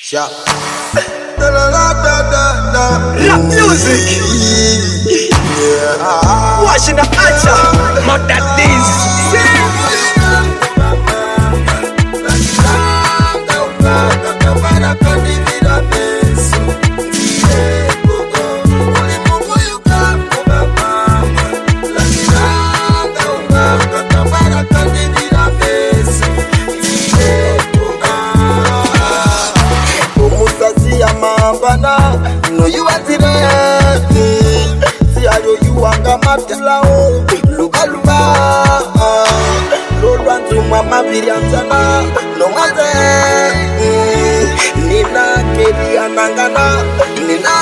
Sharp. Rap music. Yeah. Watching the acha. Not that this. No, you are the see how you are Gamatula, Luba Luba, Lord one to Mama Viriantana, no matter Nina Kedi Anangana, Nina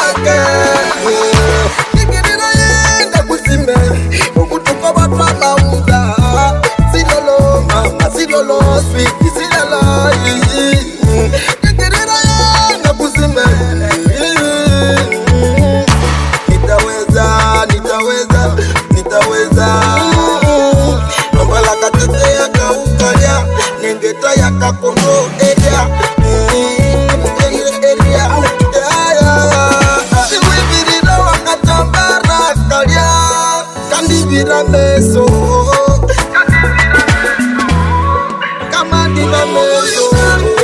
Pusime, Okutukoba Mauda, Sidolo, Mama Sidolo, sweet Sidala. Kakono area, Siwibirida wakatambara kalia, kandibira meso, kamandibira meso.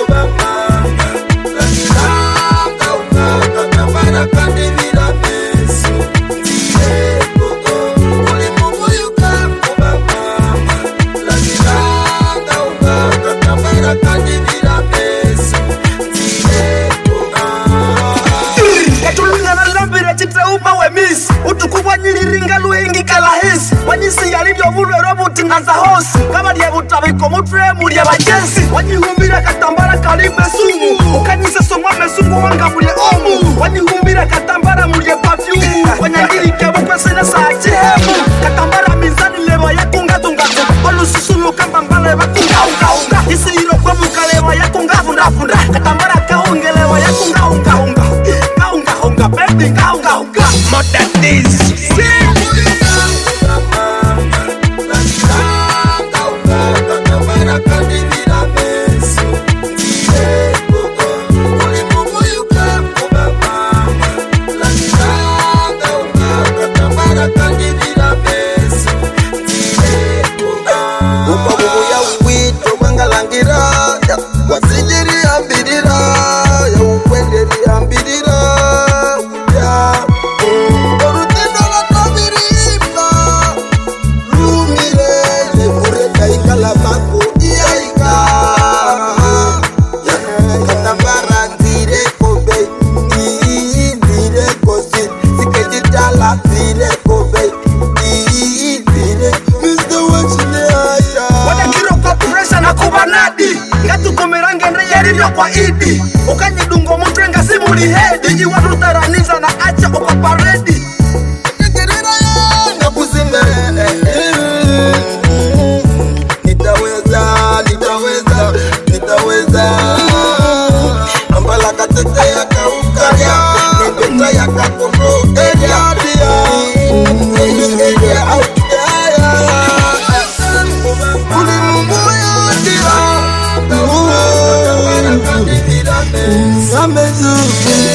Utukubanyiriringa luengi kalahisi wanyisi yalivyo vulwe robuti nganza hosi kama liye butabiko mutwe muliye bajensi wanyihumbira katambara kalimwe sumu ukanyise somwa mesungu wanga muliye omu wanyihumbira katambara muliye perfume wanyangirike bukwesina saa chihemu katambara mizani lewa yakunga tungatu olususulu kamba mbale bakunga unga isi irokwe mukalewa yakunga funda katambara kahungelewa yakunga unga baby unga more than this. Kwa idi ukanyidungo mutwenga simuli hedi jiwatu taraniza na acha uko paredi nakuzime nitaweza ambala katete ya kaukaria nembeta ya kakono eria Amezu